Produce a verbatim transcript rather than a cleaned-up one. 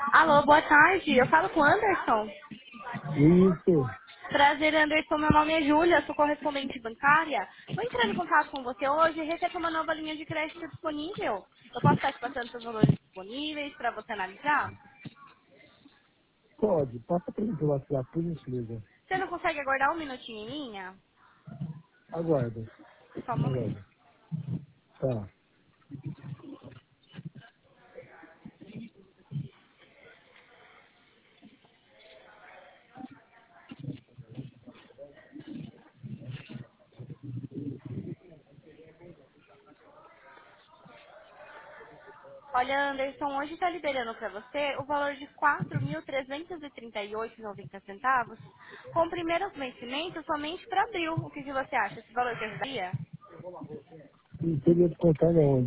Alô, boa tarde. Eu falo com o Anderson. Isso. Prazer, Anderson. Meu nome é Júlia, sou correspondente bancária. Estou entrando em contato com você hoje e recebi uma nova linha de crédito disponível. Eu posso estar te passando seus valores disponíveis para você analisar? Pode. Passa para mim pelo WhatsApp, por gentileza. Você não consegue aguardar um minutinho em linha? Aguarda. Só um momento. Aguarda. Tá. Olha, Anderson, hoje está liberando para você o valor de quatro mil trezentos e trinta e oito reais e noventa centavos, com primeiros vencimentos somente para abril. O que, que você acha? Esse valor te ajudaria? E teria de contar onde?